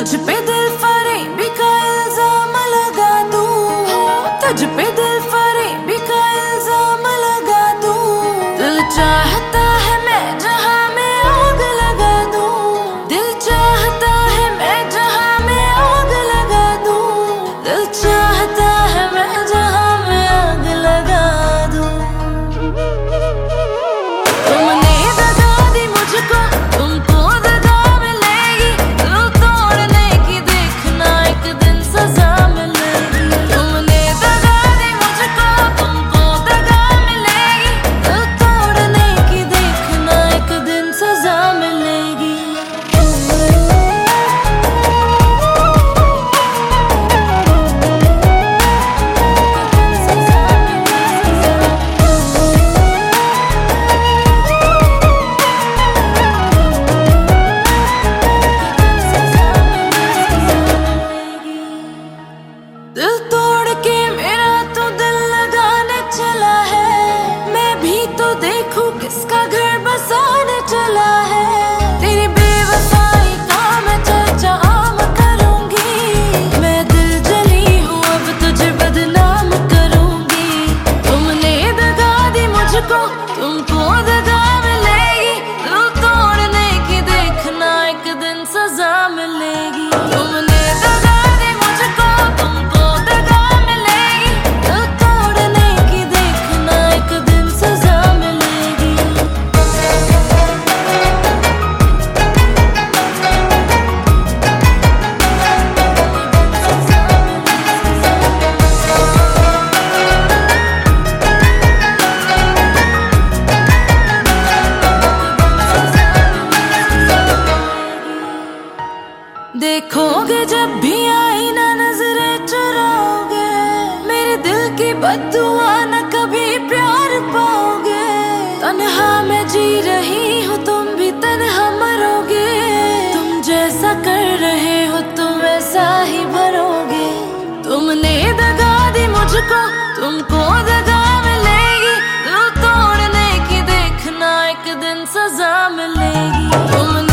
तुझ पे दिल फरेबी का इल्जाम लगा दूं, तुझ पे दिल फरेबी का इल्जाम लगा दूं। दिल चाहता है मैं जहां में आग लगा दूं, दिल चाहता है मैं जहां में आग लगा दूं, दिल चाहता है मैं जहां में आग लगा दूं। तुमने दगा दी मुझको, तुमको दगा मिलेगी, दिल तोड़ने की देखना एक दिन सजा मिलेगी। तुमने दगा दी मुझको, तुमको दगा मिलेगी, दिल तोड़ने की देखना एक दिन सजा मिलेगी। दिल तोड़ के मेरा तो दिल लगाने चला है, मैं भी तो देखूं किसका घर बसाने चला है। तेरी बेवफाई का मैं चर्चा आम करूंगी, मैं दिल जली हूँ अब तुझे बदनाम करूंगी। तुमने दगा दी मुझको, तुमको दगा मिलेगी, दिल तोड़ने की देखना एक दिन सजा मिलेगी। तुमने दगा दी मुझको, तुमको दगा मिलेगी, दिल तोड़ने की देखना एक दिन सजा मिलेगी। देखोगे जब भी आईना नजरें चुराओगे, मेरे दिल की बद्दुआ न कभी प्यार पाओगे। तन्हा मैं जी रही हूँ, तुम भी तन्हा मरोगे, तुम जैसा कर रहे हो तुम वैसा ही भरोगे। तुमने दगा दी मुझको, तुमको दगा मिलेगी, दिल तोड़ने की देखना एक दिन सजा मिलेगी। तुमने